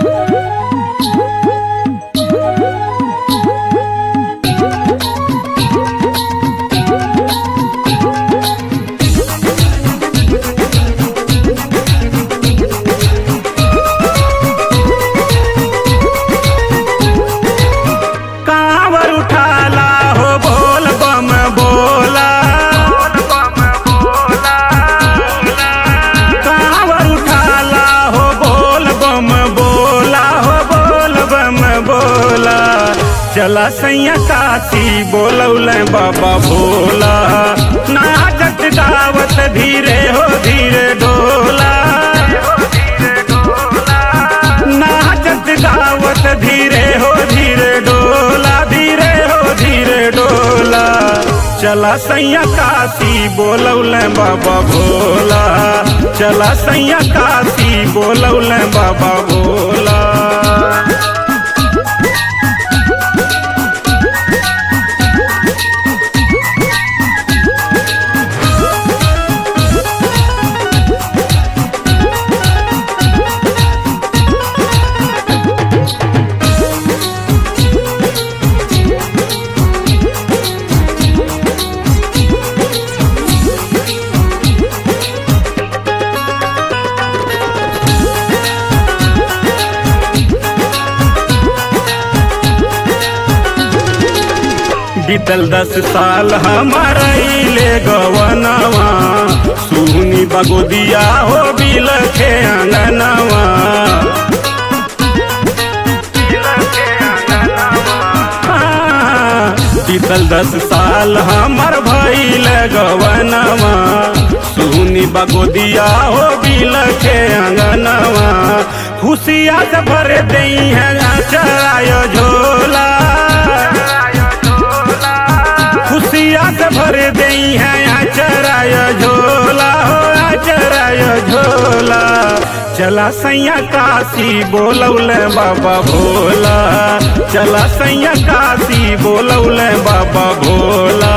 कांवर उठाला हो बोल बम बोला, कांवर उठाला हो बोल बम बोला, हो बोल बम बोला। चला सैया काशी बोलौले बाबा भोला, नाचत गावत धीरे हो धीरे डोला, नाचत गावत धीरे हो धीरे डोला, धीरे हो धीरे डोला। चला सैया काशी बोलौले बाबा भोला, चला सैया काशी बोलौले बाबा भोला। बीतल 10 साल हमारा ले गवनवा, सुनी बगोदिया हो बिल के अंगनवा, बीतल 10 साल हमार भइल गवनवा, सुनी बगोदिया हो बिल के अंगनवा। खुशिया से भर दई है चरायो झोला, खुशिया से भर दई है चराय झोला, हो चराय झोला। चला सैया काशी बोलौले बाबा भोला, चला सैया काशी बोलौले बाबा भोला।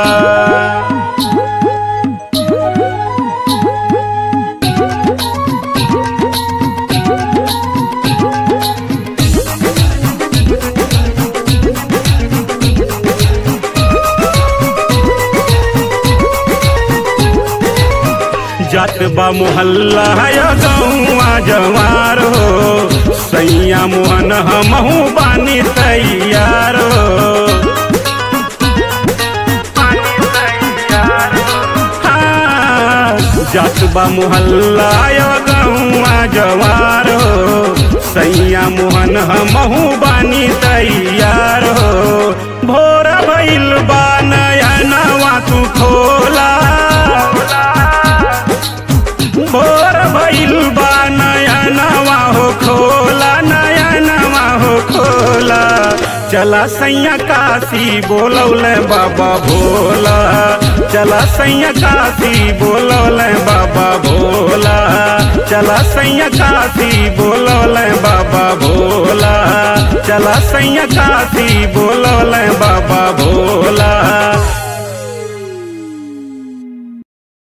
जात बा मोहल्ला है गौआ जवार हो, सैया मोहन हमहू बानी तैयार हो, हाँ, जात बा मोहल्ला है गौआ जवार हो, सैया मोहन हमहू बानी तैयार हो। भोर भइल बा नयनवा तू खोला, भोर भइल बा नयनवा हो खोला, नयनवा हो खोला। चला सैया काशी बोलौले बाबा भोला, चला सैया काशी बोलौले बाबा भोला, चला सैया काशी बोलौले बाबा भोला, चला सैया काशी बोलौले बाबा भोला।